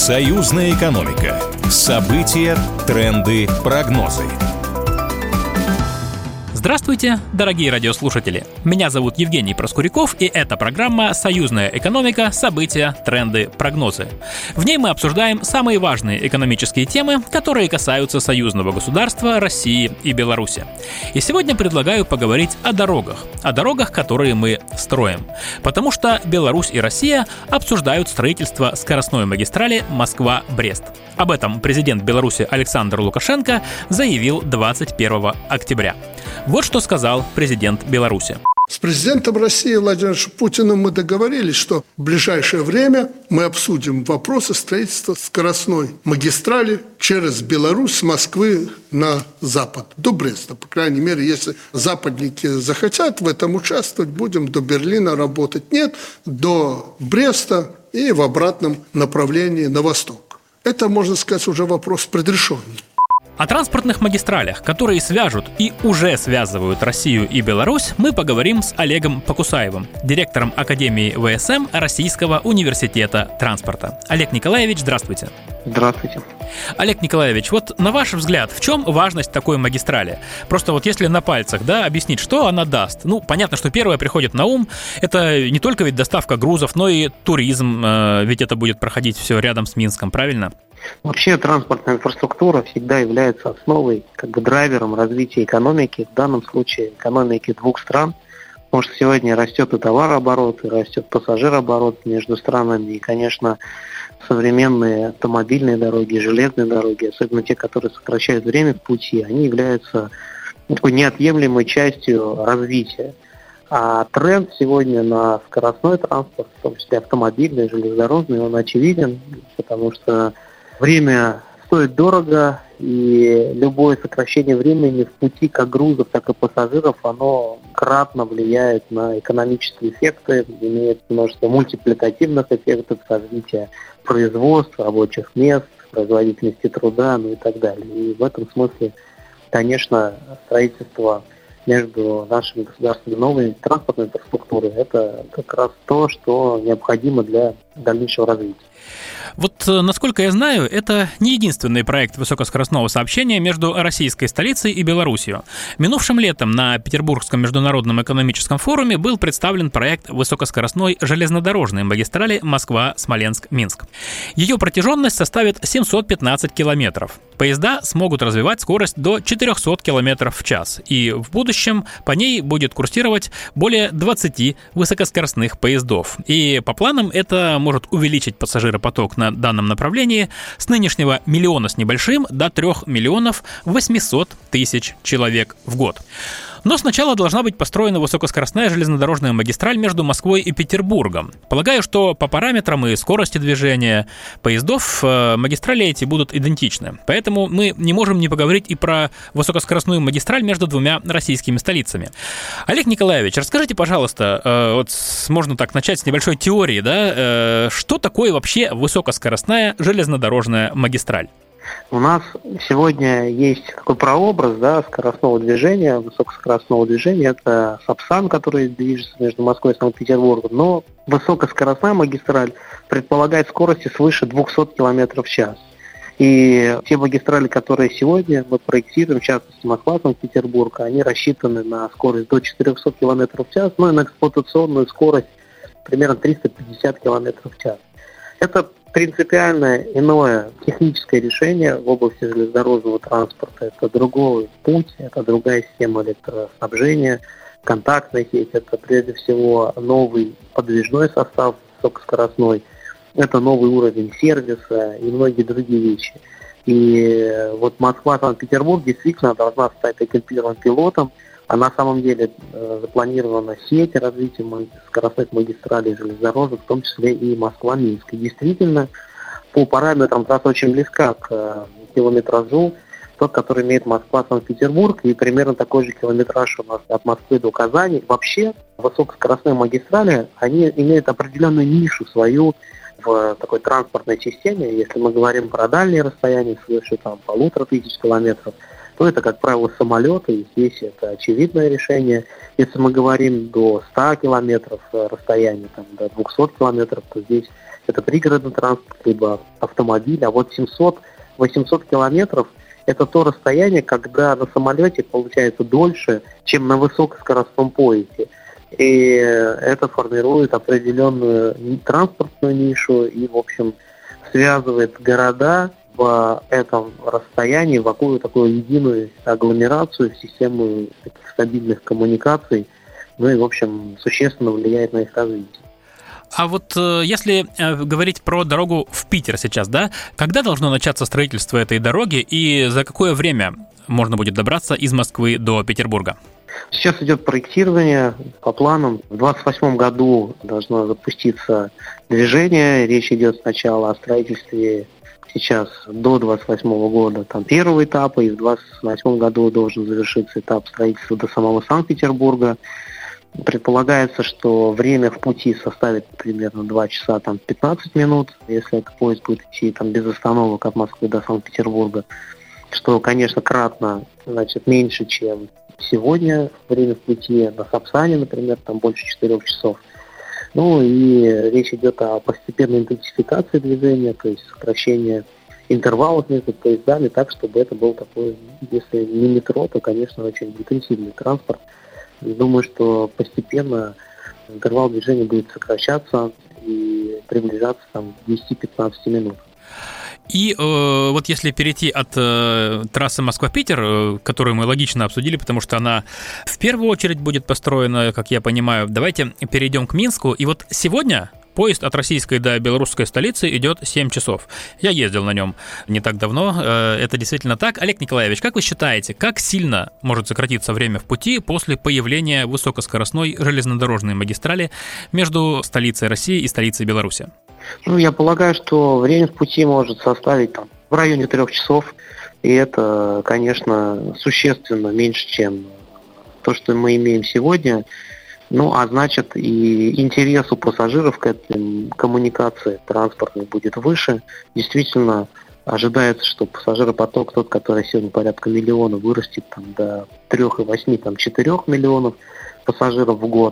Союзная экономика. События, тренды, прогнозы. Здравствуйте, дорогие радиослушатели! Меня зовут Евгений Проскуряков, и это программа «Союзная экономика. События, тренды, прогнозы». В ней мы обсуждаем самые важные экономические темы, которые касаются союзного государства, России и Беларуси. И сегодня предлагаю поговорить о дорогах, которые мы строим. Потому что Беларусь и Россия обсуждают строительство скоростной магистрали Москва-Брест. Об этом президент Беларуси Александр Лукашенко заявил 21 октября. Вот что сказал президент Беларуси. С президентом России Владимиром Путиным мы договорились, что в ближайшее время мы обсудим вопросы строительства скоростной магистрали через Беларусь с Москвы на запад, до Бреста. По крайней мере, если западники захотят в этом участвовать, будем до Берлина работать. Нет, до Бреста и в обратном направлении на восток. Это, можно сказать, уже вопрос предрешенный. О транспортных магистралях, которые свяжут и уже связывают Россию и Беларусь, мы поговорим с Олегом Покусаевым, директором Академии ВСМ Российского университета транспорта. Олег Николаевич, здравствуйте. Здравствуйте. Олег Николаевич, вот на ваш взгляд, в чем важность такой магистрали? Просто вот если на пальцах, объяснить, что она даст? Понятно, что первое приходит на ум, это не только ведь доставка грузов, но и туризм, ведь это будет проходить все рядом с Минском, правильно? Вообще транспортная инфраструктура всегда является основой, драйвером развития экономики, в данном случае экономики двух стран, потому что сегодня растет и товарооборот, и растет пассажирооборот между странами, и, конечно, современные автомобильные дороги, железные дороги, особенно те, которые сокращают время в пути, они являются такой неотъемлемой частью развития. А тренд сегодня на скоростной транспорт, в том числе автомобильный, железнодорожный, он очевиден, потому что время стоит дорого, и любое сокращение времени в пути как грузов, так и пассажиров, оно кратно влияет на экономические эффекты, имеет множество мультипликативных эффектов развития производства, рабочих мест, производительности труда, и так далее. И в этом смысле, конечно, строительство между нашими государствами новой транспортной инфраструктуры – это как раз то, что необходимо для дальнейшего развития. Вот, насколько я знаю, это не единственный проект высокоскоростного сообщения между российской столицей и Беларусью. Минувшим летом на Петербургском международном экономическом форуме был представлен проект высокоскоростной железнодорожной магистрали Москва-Смоленск-Минск. Ее протяженность составит 715 километров. Поезда смогут развивать скорость до 400 километров в час, и в будущем по ней будет курсировать более 20 высокоскоростных поездов. И по планам это может увеличить пассажиропоток на данном направлении с нынешнего 1 миллиона с небольшим до 3 миллионов 800 тысяч человек в год. Но сначала должна быть построена высокоскоростная железнодорожная магистраль между Москвой и Петербургом. Полагаю, что по параметрам и скорости движения поездов магистрали эти будут идентичны. Поэтому мы не можем не поговорить и про высокоскоростную магистраль между двумя российскими столицами. Олег Николаевич, расскажите, пожалуйста, можно так начать с небольшой теории, что такое вообще высокоскоростная железнодорожная магистраль? У нас сегодня есть такой прообраз скоростного движения, высокоскоростного движения. Это Сапсан, который движется между Москвой и Санкт-Петербургом. Но высокоскоростная магистраль предполагает скорости свыше 200 км в час. И те магистрали, которые сегодня мы проектируем, в частности Москва-Санкт-Петербург, они рассчитаны на скорость до 400 км в час, и на эксплуатационную скорость примерно 350 км в час. Это принципиально иное техническое решение в области железнодорожного транспорта. Это другой путь, это другая система электроснабжения, контактная сеть, это прежде всего новый подвижной состав высокоскоростной, это новый уровень сервиса и многие другие вещи. И Москва-Санкт-Петербург действительно должна стать таким первым пилотом, а на самом деле запланирована сеть развития скоростных магистралей железнодорожных, в том числе и Москва-Минск. И действительно, по параметрам трасса очень близка к километражу, тот, который имеет Москва-Санкт-Петербург, и примерно такой же километраж у нас от Москвы до Казани. Вообще, высокоскоростные магистрали, они имеют определенную нишу свою в такой транспортной системе. Если мы говорим про дальние расстояния, свыше 1500 километров, Но это, как правило, самолеты, и здесь это очевидное решение. Если мы говорим до 100 километров расстояния, там, до 200 километров, то здесь это пригородный транспорт, либо автомобиль. А вот 700-800 километров – это то расстояние, когда на самолете получается дольше, чем на высокоскоростном поезде. И это формирует определенную транспортную нишу и, в общем, связывает города в этом расстоянии вокруг такую единую агломерацию, систему таких стабильных коммуникаций, ну и, в общем, существенно влияет на их развитие. А вот если говорить про дорогу в Питер сейчас, да, когда должно начаться строительство этой дороги и за какое время можно будет добраться из Москвы до Петербурга? Сейчас идет проектирование по планам. В 2028 году должно запуститься движение. Речь идет сначала о строительстве сейчас до 2028 года там первого этапа, и в 2028 году должен завершиться этап строительства до самого Санкт-Петербурга. Предполагается, что время в пути составит примерно 2 часа 15 минут, если этот поезд будет идти без остановок от Москвы до Санкт-Петербурга, что, конечно, кратно, меньше, чем сегодня время в пути на Сапсане, например, больше 4 часов. Ну и речь идет о постепенной интенсификации движения, то есть сокращение интервалов между поездами, так, чтобы это был такой, если не метро, то, конечно, очень интенсивный транспорт. Думаю, что постепенно интервал движения будет сокращаться и приближаться к 10-15 минут. И вот если перейти от трассы Москва-Питер, которую мы логично обсудили, потому что она в первую очередь будет построена, как я понимаю, давайте перейдем к Минску. И вот сегодня поезд от российской до белорусской столицы идет 7 часов. Я ездил на нем не так давно, это действительно так. Олег Николаевич, как вы считаете, как сильно может сократиться время в пути после появления высокоскоростной железнодорожной магистрали между столицей России и столицей Беларуси? Я полагаю, что время в пути может составить в районе 3 часов, и это, конечно, существенно меньше, чем то, что мы имеем сегодня. А значит, и интерес у пассажиров к этой коммуникации транспортной будет выше. Действительно, ожидается, что пассажиропоток, тот, который сегодня порядка миллиона, вырастет до 3,8, 4 миллионов пассажиров в год.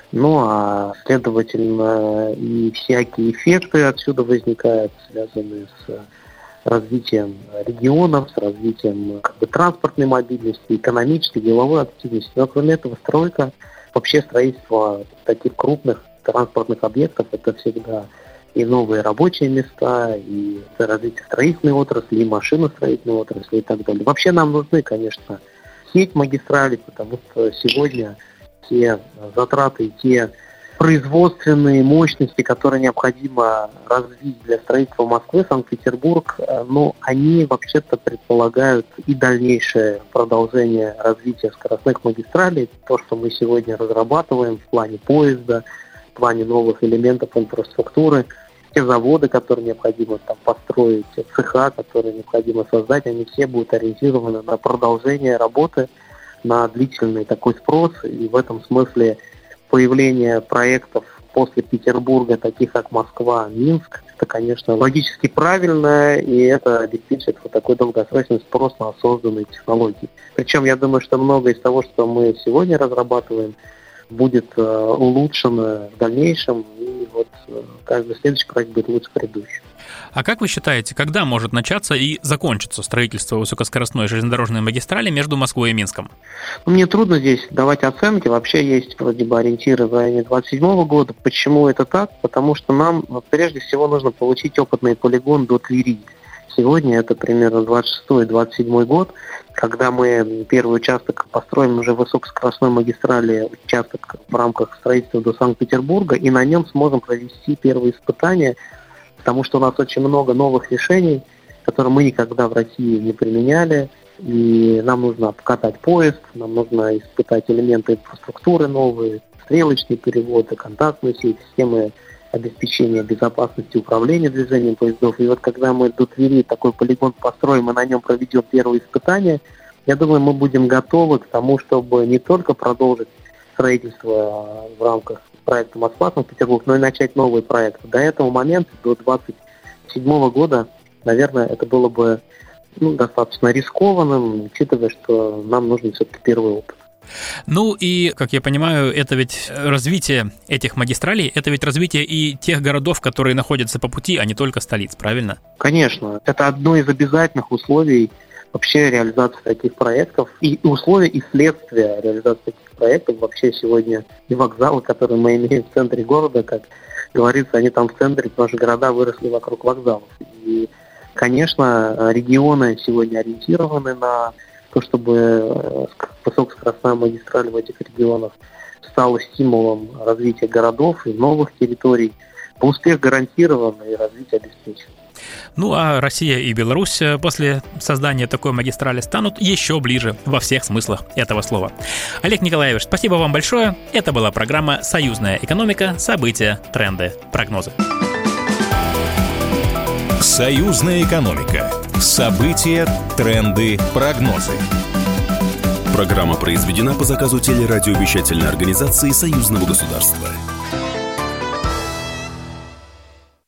А, следовательно, и всякие эффекты отсюда возникают, связанные с развитием регионов, с развитием транспортной мобильности, экономической, деловой активности. Но кроме этого, стройка, вообще строительство таких крупных транспортных объектов – это всегда и новые рабочие места, и развитие строительной отрасли, и машиностроительной отрасли и так далее. Вообще нам нужны, конечно, сеть магистралей, потому что сегодня те затраты, те производственные мощности, которые необходимо развить для строительства Москвы, Санкт-Петербург, они вообще-то предполагают и дальнейшее продолжение развития скоростных магистралей. То, что мы сегодня разрабатываем в плане поезда, в плане новых элементов инфраструктуры, те заводы, которые необходимо построить, цеха, которые необходимо создать, они все будут ориентированы на продолжение работы, на длительный такой спрос, и в этом смысле появление проектов после Петербурга, таких как Москва, Минск, это, конечно, логически правильно, и это обеспечит такой долгосрочный спрос на созданные технологии. Причем я думаю, что многое из того, что мы сегодня разрабатываем, будет улучшено в дальнейшем, и каждый следующий проект будет лучше предыдущего. А как вы считаете, когда может начаться и закончиться строительство высокоскоростной железнодорожной магистрали между Москвой и Минском? Мне трудно здесь давать оценки. Вообще есть вроде бы ориентиры в районе 2027 года. Почему это так? Потому что нам прежде всего нужно получить опытный полигон до Твери. Сегодня это примерно 26-27 год, когда мы первый участок построим уже высокоскоростной магистрали, участок в рамках строительства до Санкт-Петербурга, и на нем сможем провести первые испытания, потому что у нас очень много новых решений, которые мы никогда в России не применяли, и нам нужно обкатать поезд, нам нужно испытать элементы инфраструктуры новые, стрелочные переводы, контактные сети, системы обеспечения безопасности управления движением поездов. И когда мы до Твери такой полигон построим и на нем проведем первые испытания, я думаю, мы будем готовы к тому, чтобы не только продолжить строительство в рамках проекта Москва-Санкт-Петербург, но и начать новый проект. До этого момента, до 2027 года, наверное, это было бы достаточно рискованным, учитывая, что нам нужен все-таки первый опыт. Ну и, как я понимаю, это ведь развитие этих магистралей, это ведь развитие и тех городов, которые находятся по пути, а не только столиц, правильно? Конечно. Это одно из обязательных условий вообще реализации таких проектов. И условия, и следствия реализации таких проектов. Вообще сегодня и вокзалы, которые мы имеем в центре города, как говорится, они там в центре, потому что города выросли вокруг вокзалов. И, конечно, регионы сегодня ориентированы на то, чтобы высокоскоростная магистраль в этих регионах стала стимулом развития городов и новых территорий. Успех гарантирован и развитие обеспечено. Ну а Россия и Беларусь после создания такой магистрали станут еще ближе во всех смыслах этого слова. Олег Николаевич, спасибо вам большое. Это была программа «Союзная экономика. События, тренды, прогнозы». Союзная экономика. События, тренды, прогнозы. Программа произведена по заказу телерадиовещательной организации Союзного государства.